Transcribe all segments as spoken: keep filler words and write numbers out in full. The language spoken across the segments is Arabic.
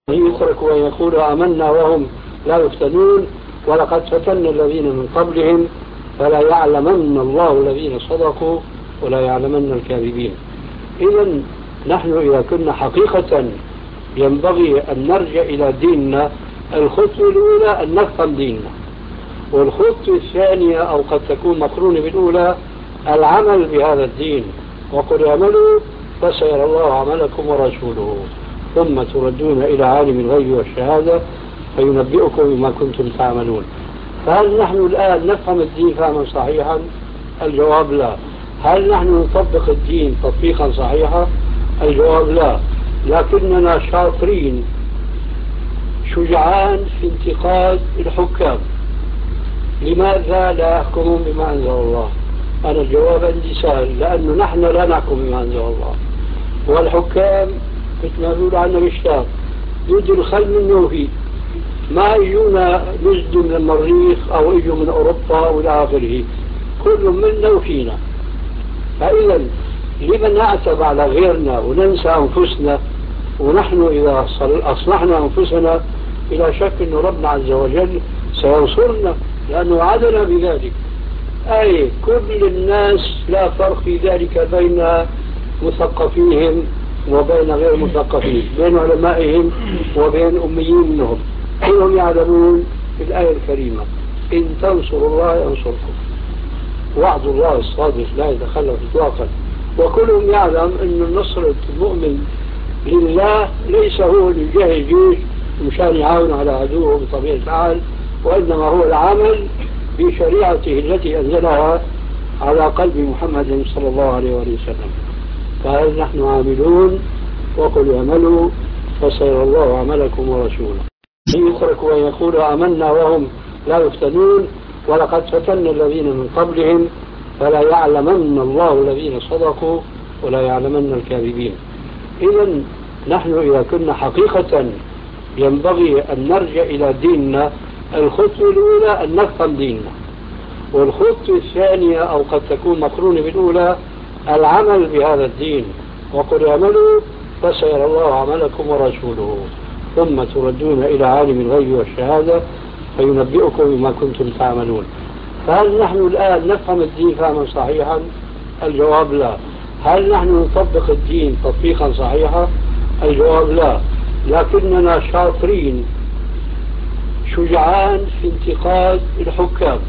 يتركوا أن يقولوا آمنا وهم لا يفتنون ولقد فتنا الذين من قبلهم فلا يعلمن الله الذين صدقوا ولا يعلمن الكاذبين. إذن نحن إذا كنا حقيقة ينبغي أن نرجع إلى ديننا، الخطوة الأولى أن نفهم ديننا، والخطوة الثانية أو قد تكون مقرونة بالأولى العمل بهذا الدين. وقل اعملوا فسيرى الله عملكم ورسوله ثم تردون إلى عالم الغيب والشهادة فينبئكم بما كنتم تعملون. فهل نحن الآن نفهم الدين فهما صحيحا؟ الجواب لا. هل نحن نطبق الدين تطبيقا صحيحا؟ الجواب لا. لكننا شاطرين شجعان في انتقاد الحكام. لماذا لا يحكمون بما أنزل الله؟ أنا الجواب عندي سهل، لأنه نحن لا نحكم بما أنزل الله، والحكام مثل ما يقولوا عنا بالشام يجوا الخل من نوفي، ما يجونا نجد من المريخ أو يجوا من أوروبا وإلى آخره، كل منا وفينا. فإذا لمن نعتب على غيرنا وننسى أنفسنا؟ ونحن إذا أصلحنا أنفسنا إلى شك أن ربنا عز وجل سينصرنا لأنه وعدنا بذلك. أي كل الناس لا فرق في ذلك بين مثقفيهم وبين غير مثقفين، بين علمائهم وبين أميين منهم، كلهم يعلمون في الآية الكريمة إن تنصروا الله ينصركم، وعد الله الصادق لا يتخلف إطلاقا. وكلهم يعلم أن النصر المؤمن لله ليس هو لجاه الجيش مشان يعاون على عدوه بطبيعة الحال، وإنما هو العمل بشريعته التي أنزلها على قلب محمد صلى الله عليه وسلم. فهل نحن عاملون؟ وقل اعملوا فسيرى الله عملكم ورسوله. يتركوا أن يقولوا آمنا وهم لا يفتنون ولقد فتنا الذين من قبلهم فلا يعلمن الله الذين صدقوا ولا يعلمن الكاذبين. إذن نحن إذا كنا حقيقة ينبغي أن نرجع إلى ديننا، الخطوة الأولى أن نفهم ديننا، والخطوة الثانية أو قد تكون مقرونة بالأولى العمل بهذا الدين. وقل اعملوا فسيرى الله عملكم ورسوله ثم تردون إلى عالم الغيب والشهادة فينبئكم بما كنتم تعملون. فهل نحن الآن نفهم الدين فهما صحيحا؟ الجواب لا. هل نحن نطبق الدين تطبيقا صحيحا؟ الجواب لا. لكننا شاطرين شجعان في انتقاد الحكام.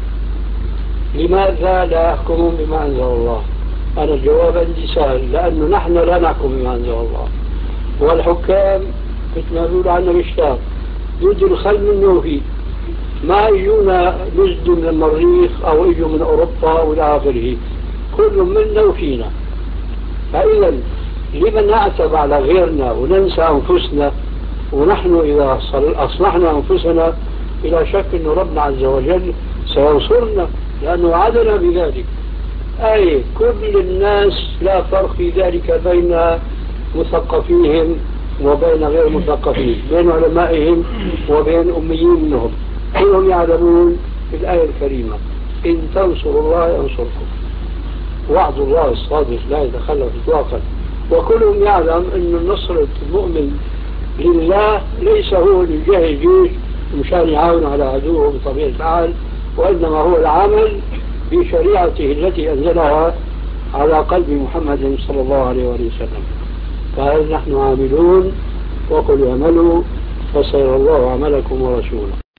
لماذا لا يحكمون بما أنزل الله؟ أنا الجواب عندي سهل، لأنه نحن لا نحكم بما أنزل الله، والحكام مثل ما يقولوا عنا بالشام يجوا الخل من نوفي، ما يجونا نجد من المريخ أو يجوا من أوروبا وإلى آخره، كل منا وفينا. فإذا لمن نعتب على غيرنا وننسى أنفسنا؟ ونحن إذا أصلحنا أنفسنا إلى شك أن ربنا عز وجل سينصرنا لأنه وعدنا بذلك. أي كل الناس لا فرق في ذلك بين مثقفيهم وبين غير مثقفين، بين علمائهم وبين أميين منهم، كلهم يعلمون في الآية الكريمة إن تنصروا الله ينصركم، وعد الله الصادق لا يتخلف إطلاقا. وكلهم يعلم أن النصر المؤمن لله ليس هو لجاه الجيش مشان يعاون على عدوه بطبيعة الحال، وإنما هو العمل بشريعته التي أنزلها على قلب محمد صلى الله عليه وسلم. فهل نحن عاملون؟ وقل اعملوا فسيرى الله عملكم ورسوله.